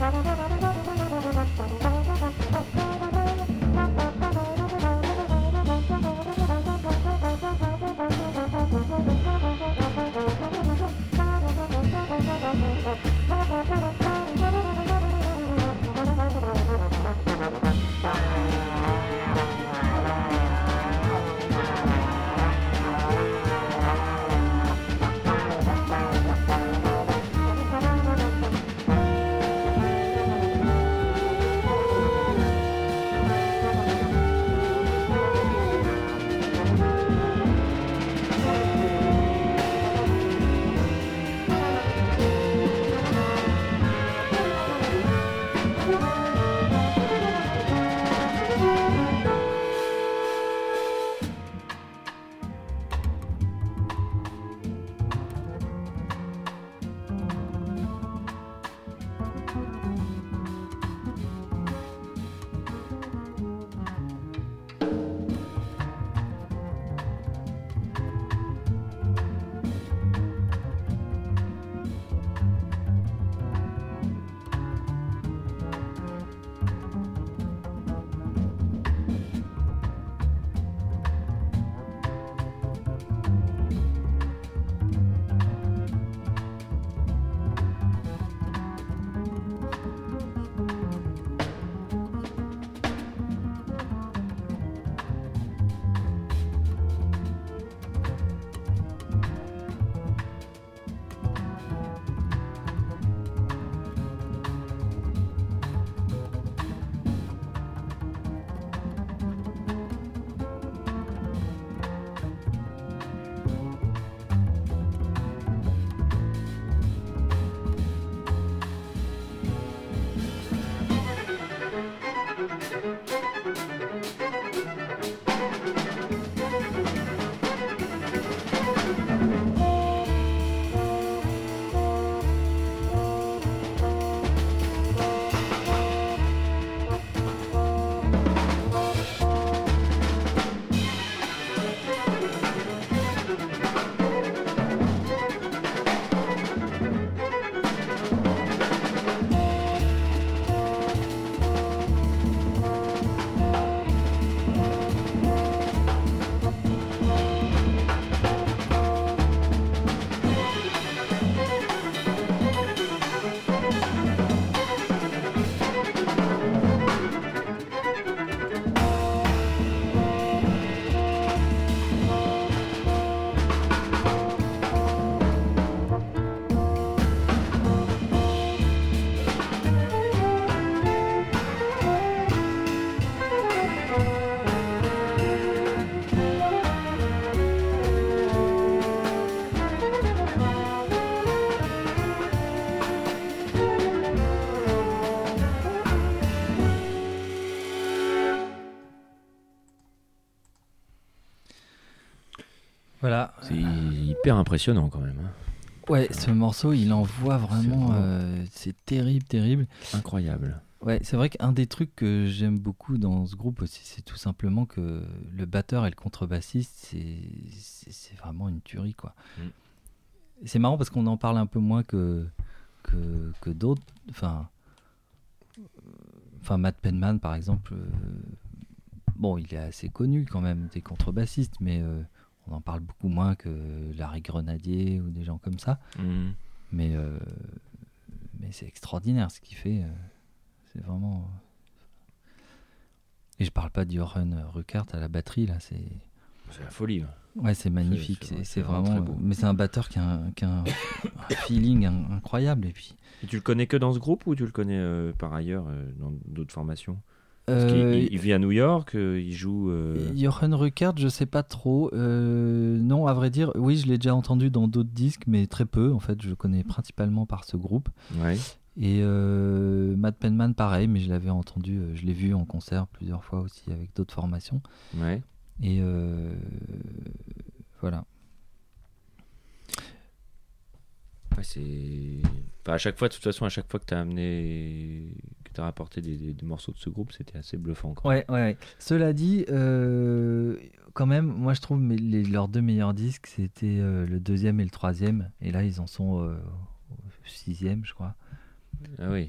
S2: Voilà.
S1: C'est hyper impressionnant quand même. Hein.
S2: Ouais, ce morceau, il envoie vraiment.
S1: C'est,
S2: euh, c'est terrible, terrible.
S1: Incroyable.
S2: Ouais, c'est vrai qu'un des trucs que j'aime beaucoup dans ce groupe aussi, c'est tout simplement que le batteur et le contrebassiste, c'est, c'est, c'est vraiment une tuerie, quoi.
S1: Mm.
S2: C'est marrant parce qu'on en parle un peu moins que, que, que d'autres. Enfin, enfin, Matt Penman, par exemple, euh, bon, il est assez connu quand même des contrebassistes, mais euh, on en parle beaucoup moins que Larry Grenadier ou des gens comme ça.
S1: Mm.
S2: Mais, euh, mais c'est extraordinaire ce qu'il fait. Euh, c'est vraiment. Et je parle pas de Johan Ruckert à la batterie, là. C'est,
S1: c'est la folie. Hein.
S2: Ouais, c'est magnifique.
S1: C'est,
S2: c'est,
S1: c'est,
S2: c'est
S1: vraiment
S2: vraiment.
S1: très beau.
S2: Mais c'est un batteur qui a un, qui a un, un feeling un, incroyable. Et puis.
S1: Et tu le connais que dans ce groupe ou tu le connais euh, par ailleurs euh, dans d'autres formations? Parce qu'il
S2: Euh,
S1: il, il vit à New York, euh, il joue. Euh...
S2: Johan Ruckert, je sais pas trop. Euh, non, à vrai dire, oui, je l'ai déjà entendu dans d'autres disques, mais très peu. En fait, je le connais principalement par ce groupe.
S1: Ouais.
S2: Et euh, Matt Penman, pareil, mais je l'avais entendu, euh, je l'ai vu en concert plusieurs fois aussi avec d'autres formations.
S1: Ouais.
S2: Et euh, voilà.
S1: Ouais, c'est. Enfin, à chaque fois, de toute façon, à chaque fois que tu as amené, que tu as rapporté des, des, des morceaux de ce groupe, c'était assez bluffant. Quand
S2: Ouais, ouais, ouais. Cela dit, euh, quand même, moi je trouve mes, les, leurs deux meilleurs disques, c'était euh, le deuxième et le troisième. Et là, ils en sont euh, au sixième, je crois.
S1: Ah oui.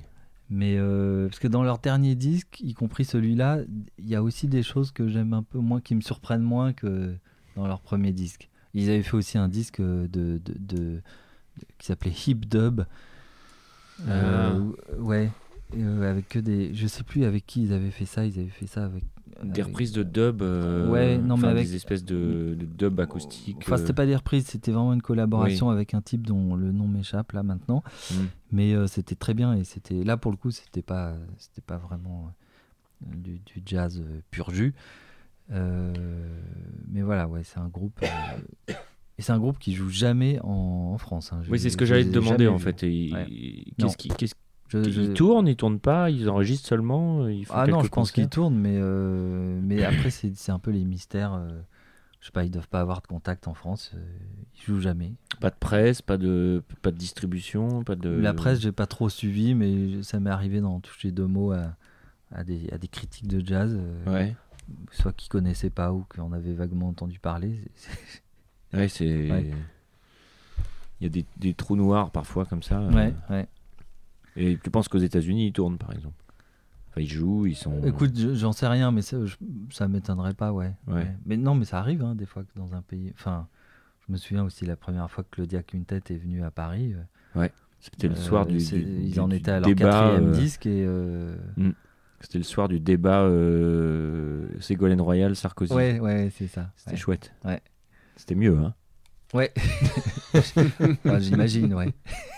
S2: Mais euh, parce que dans leur dernier disque, y compris celui-là, il y a aussi des choses que j'aime un peu moins, qui me surprennent moins que dans leur premier disque. Ils avaient fait aussi un disque de, de, de, de qui s'appelait Hip Dub. Euh,
S1: Ah.
S2: Ouais. Euh, avec que des, je sais plus avec qui ils avaient fait ça. Ils avaient fait ça avec
S1: Des
S2: avec-
S1: reprises de dub, euh,
S2: Ouais, non, mais
S1: enfin,
S2: avec-
S1: des espèces de, de dub acoustiques.
S2: Enfin, c'était
S1: euh,
S2: pas des reprises, c'était vraiment une collaboration avec un type dont le nom m'échappe là maintenant.
S1: mm.
S2: Mais euh, c'était très bien et c'était là pour le coup, c'était pas, c'était pas vraiment euh, du, du jazz euh, pur jus. Euh, mais voilà, ouais, c'est un groupe. euh, et c'est un groupe qui joue jamais en, en France. hein. Je-
S1: Oui, c'est ce que
S2: je
S1: j'allais
S2: les
S1: te
S2: ai
S1: demander
S2: jamais
S1: en
S2: vus.
S1: fait. Et
S2: Ouais.
S1: Qu'est-ce
S2: Non.
S1: qui, qu'est-ce-
S2: Je- je-
S1: Ils tournent, ils tournent pas, ils enregistrent seulement. Ils font
S2: Ah non,
S1: quelques
S2: je pense qu'ils
S1: concerts.
S2: tournent, mais, euh, mais après, c'est c'est un peu les mystères. euh, je sais pas, ils doivent pas avoir de contact en France. euh, ils jouent jamais.
S1: Pas de presse, pas de, pas de distribution, pas de.
S2: La presse, j'ai pas trop suivi, mais ça m'est arrivé d'en toucher deux mots à, à, des, à des critiques de jazz, euh,
S1: Ouais,
S2: soit qui connaissaient pas ou qui en avaient vaguement entendu parler. C'est-
S1: ouais, c'est.
S2: Ouais.
S1: Il y a des, des trous noirs parfois comme ça. euh,
S2: Ouais, ouais.
S1: Et tu penses qu'aux États-Unis ils tournent par exemple. Enfin, ils jouent, ils sont.
S2: Écoute, je- j'en sais rien, mais ça, je- ça m'étonnerait pas, ouais.
S1: Ouais.
S2: Ouais. Mais non, mais ça arrive, hein, des fois, que dans un pays. Enfin, je me souviens aussi la première fois que Claudia Quintet est venue à Paris. euh,
S1: C'était le
S2: euh,
S1: soir du.
S2: c'est-
S1: du-
S2: ils
S1: du-
S2: en
S1: du
S2: étaient à leur
S1: débat,
S2: quatrième
S1: euh,
S2: disque et. euh,
S1: C'était le soir du débat euh, Ségolène Royal Sarkozy.
S2: Ouais, ouais, c'est ça.
S1: C'était
S2: ouais.
S1: chouette.
S2: Ouais.
S1: C'était mieux, hein.
S2: Ouais. Enfin, j'imagine, ouais.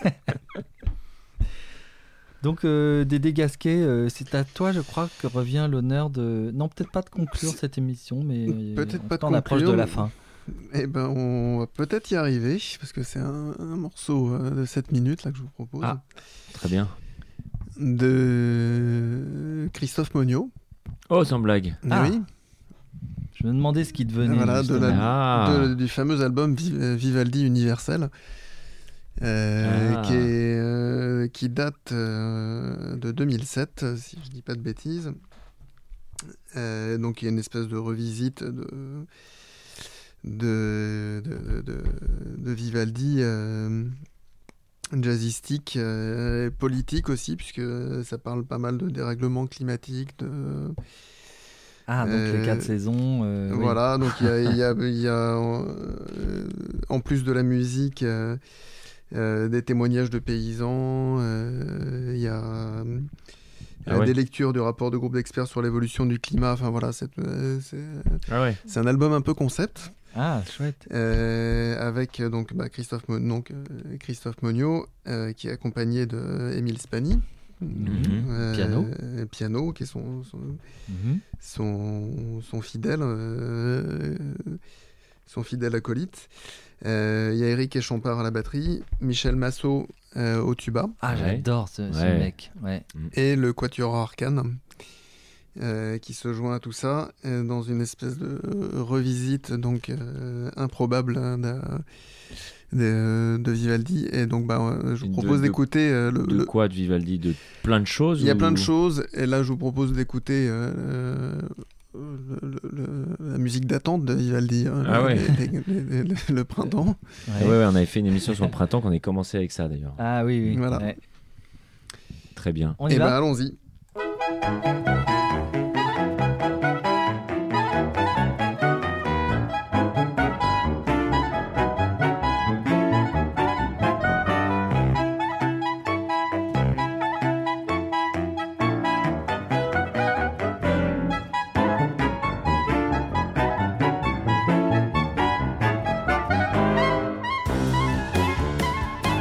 S2: Donc, euh, Dédé Gasquet, euh, c'est à toi, je crois, que revient l'honneur de. Non, peut-être pas de conclure
S3: C'est-
S2: cette émission, mais.
S3: Peut-être
S2: en
S3: pas
S2: tout cas,
S3: de
S2: on approche de
S3: conclure.
S2: la fin.
S3: Eh ben, on va peut-être y arriver, parce que c'est un, un morceau euh, de sept minutes là, que je vous propose.
S1: Ah. Très bien.
S3: De Christophe Monio.
S1: Oh, sans blague.
S2: Ah.
S3: Oui,
S2: Je me demandais ce qui devenait.
S3: Voilà, de
S2: justement.
S3: la-
S1: Ah.
S3: de- du fameux album Vi- euh, Vivaldi Universel, euh,
S1: Ah.
S3: qui, est, euh, qui date euh, de deux mille sept, si je dis pas de bêtises. Euh, donc il y a une espèce de revisite de, de, de, de- de Vivaldi, euh, jazzistique, euh, politique aussi, puisque ça parle pas mal de dérèglement climatique, de...
S2: Ah, donc les
S3: Euh,
S2: quatre saisons. euh, oui.
S3: Voilà, donc il y a, il y a- il y a, euh, en plus de la musique, euh, euh, des témoignages de paysans, euh, il y a euh,
S1: Ah ouais.
S3: des lectures du rapport de groupe d'experts sur l'évolution du climat. Enfin voilà, c'est euh, c'est-
S1: Ah ouais.
S3: c'est un album un peu concept,
S2: Ah, chouette.
S3: euh, avec euh, donc, bah, Christophe, Mo- donc, euh, Christophe Monio, euh, qui est accompagné de Émile Spani.
S2: Mhm. Piano.
S3: Piano, qui est son, son,
S2: Mhm.
S3: son, son fidèle, euh, son fidèle acolyte. Euh, Il y a Eric Echampard à la batterie, Michel Massot euh, au tuba
S2: Ah,
S1: Ouais.
S2: j'adore ce, ce
S1: Ouais.
S2: mec. Ouais.
S3: et le Quatuor Arcane euh, qui se joint à tout ça euh, dans une espèce de euh, revisite donc euh, improbable hein, d'un- de, de Vivaldi. Et donc bah, euh, je vous
S1: De-
S3: propose
S1: de-
S3: d'écouter euh, le,
S1: De
S3: le-
S1: quoi de Vivaldi? De plein de choses
S3: Il y a
S1: ou-
S3: plein de choses, et là je vous propose d'écouter euh, le- le- le- la musique d'attente de Vivaldi, hein,
S1: Ah
S3: le,
S1: ouais.
S3: les- les- les- les- le printemps.
S1: Ouais, ouais, on avait fait une émission sur le printemps qu'on avait commencé avec ça d'ailleurs.
S2: Ah oui, oui.
S3: Voilà.
S2: Ouais.
S1: Très bien.
S2: On y
S3: Et
S2: va
S3: ben allons-y.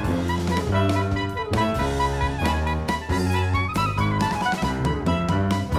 S5: Vivaldi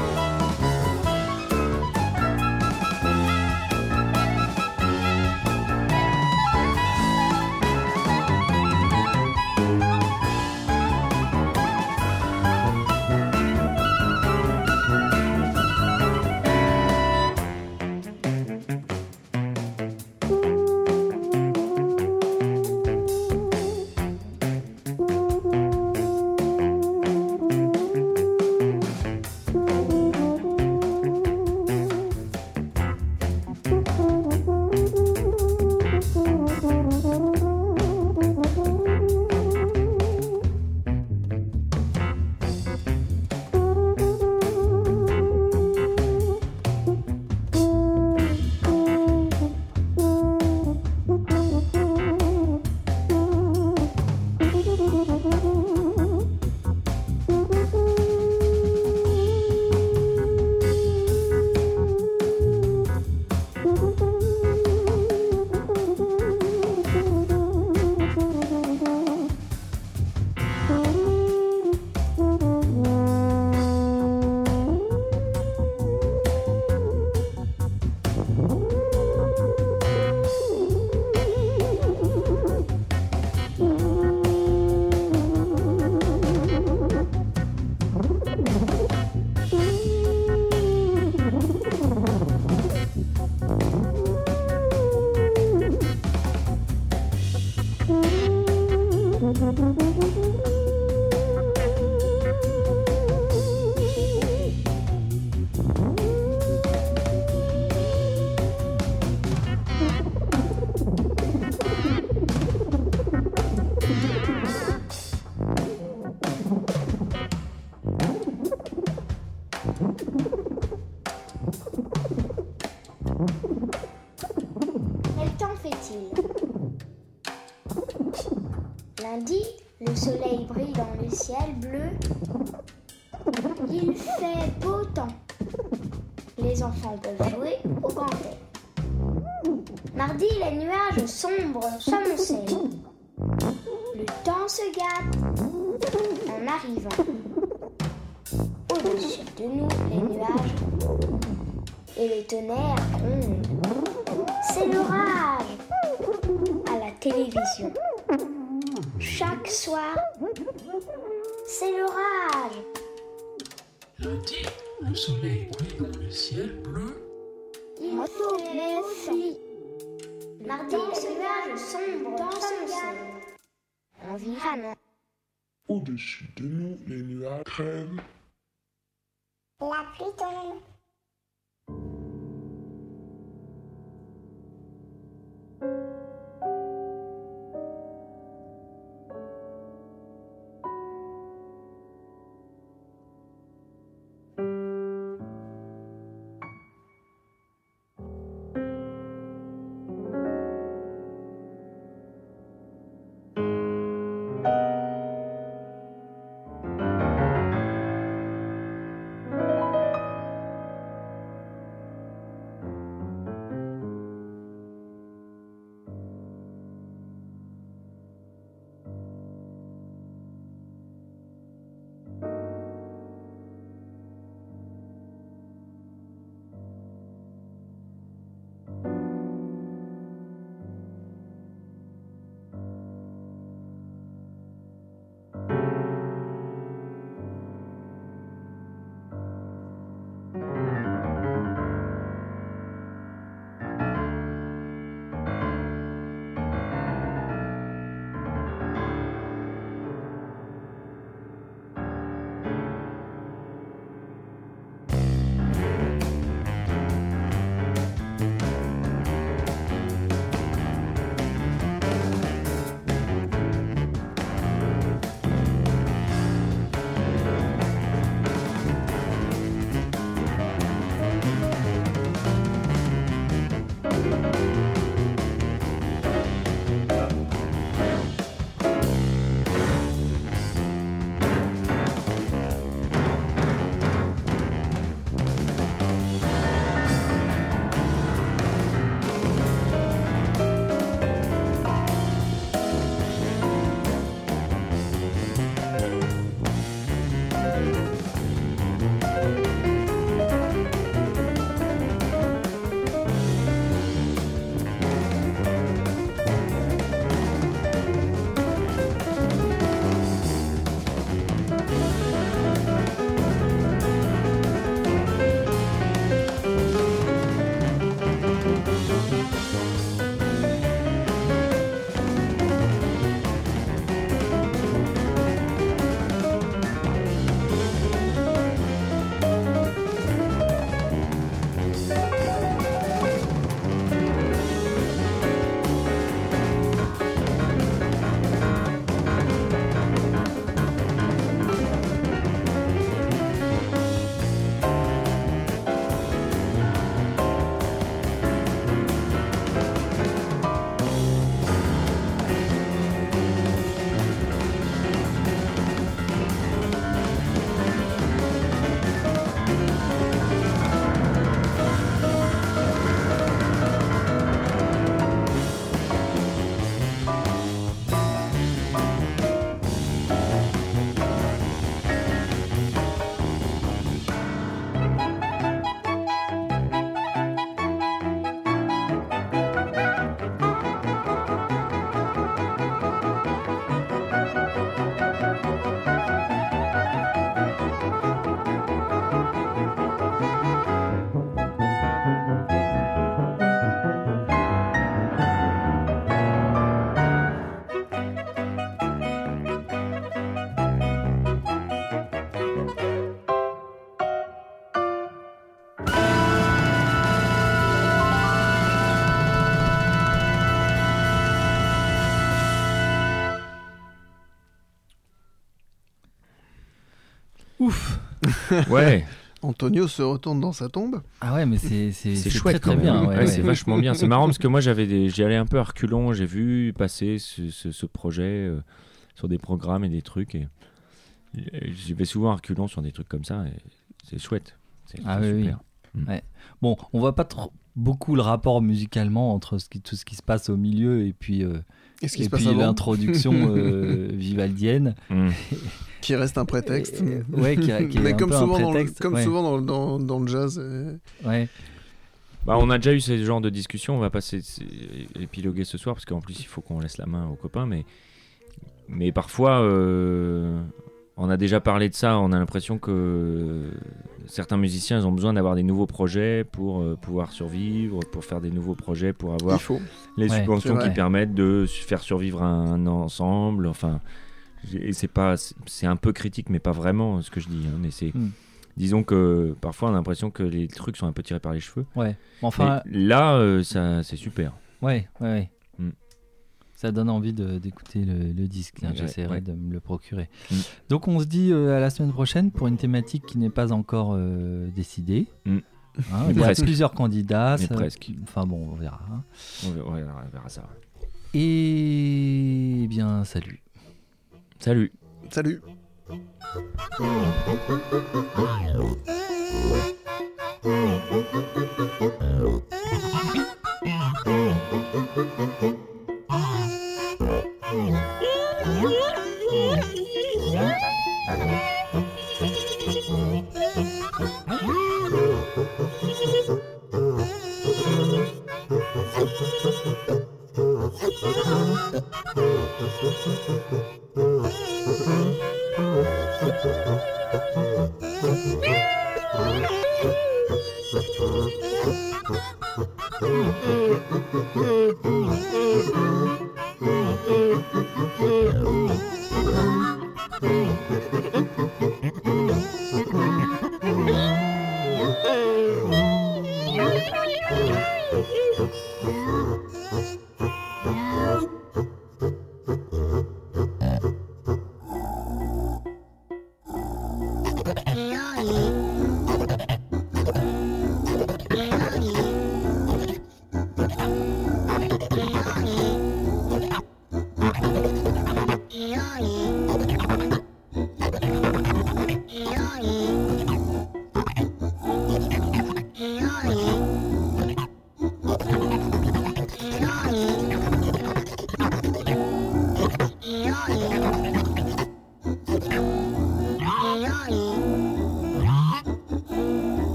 S7: les enfants peuvent jouer au grand air. Mardi, les nuages sombres s'amoncellent. Le temps se gâte en arrivant. Au-dessus de nous, les nuages et le tonnerre grondent. C'est l'orage à la télévision. Chaque soir, c'est l'orage.
S8: Lundi, le soleil brille dans le ciel bleu.
S7: Il faut les filles. Mardi, les nuages sombres s'amoncellent. On vit vraiment.
S8: Au-dessus de nous, les nuages crèvent.
S7: La pluie tombe.
S2: Ouf.
S1: Ouais.
S3: Antonio se retourne dans sa tombe.
S2: Ah ouais, mais c'est c'est
S1: C'est
S2: c'est
S1: chouette
S2: très, très
S1: quand même.
S2: bien.
S1: Ouais,
S2: ouais,
S1: c'est
S2: ouais.
S1: vachement bien. C'est marrant parce que moi j'avais des... j'y allais un peu à reculons. J'ai vu passer ce, ce, ce projet euh, sur des programmes et des trucs. Et... et j'y vais souvent à reculons sur des trucs comme ça. Et c'est chouette. C'est
S2: Ah
S1: c'est
S2: oui,
S1: super.
S2: oui. Ouais. Bon, on voit pas trop, beaucoup le rapport musicalement entre ce qui, tout ce qui se passe au milieu et puis, euh,
S3: Et ce qui
S2: et
S3: se passe
S2: puis
S3: avant,
S2: l'introduction euh, vivaldienne.
S1: Mm.
S3: qui reste un prétexte.
S2: Et- ouais, qui, a- qui est
S3: Mais
S2: un
S3: comme
S2: peu un
S3: souvent, dans le,
S2: prétexte,
S3: comme
S2: ouais.
S3: souvent dans, le- dans, dans le jazz. euh,
S2: Ouais.
S1: Bah, on a déjà eu ce genre de discussion. On va passer c'est- épiloguer ce soir parce qu'en plus il faut qu'on laisse la main aux copains. Mais, mais parfois, euh, on a déjà parlé de ça. On a l'impression que certains musiciens ils ont besoin d'avoir des nouveaux projets pour euh, pouvoir survivre, pour faire des nouveaux projets, pour avoir
S3: Il faut.
S1: les
S2: Ouais,
S1: subventions
S3: c'est
S1: qui
S3: vrai.
S1: permettent de su- faire survivre un, un ensemble. Enfin, j'ai- et c'est pas, c'est- c'est un peu critique, mais pas vraiment ce que je dis. hein, mais c'est,
S2: Mm.
S1: disons que parfois on a l'impression que les trucs sont un peu tirés par les cheveux.
S2: Ouais. Enfin,
S1: Mais là, euh, ça, c'est super.
S2: ouais, ouais, ouais.
S1: Mm.
S2: Ça donne envie de- d'écouter le, le disque. Là.
S1: Ouais,
S2: J'essaierai
S1: ouais.
S2: de me le procurer.
S1: Mm.
S2: Donc, on se dit euh, à la semaine prochaine pour une thématique qui n'est pas encore euh, décidée.
S1: Mm.
S2: Hein,
S1: Mais
S2: il y a
S1: presque.
S2: plusieurs candidats.
S1: Mais
S2: ça-
S1: presque.
S2: Enfin bon, on verra. hein.
S1: On verra, ouais, on verra ça.
S2: Et bien, salut.
S1: Salut.
S3: Salut.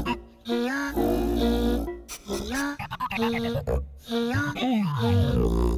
S7: Yeah.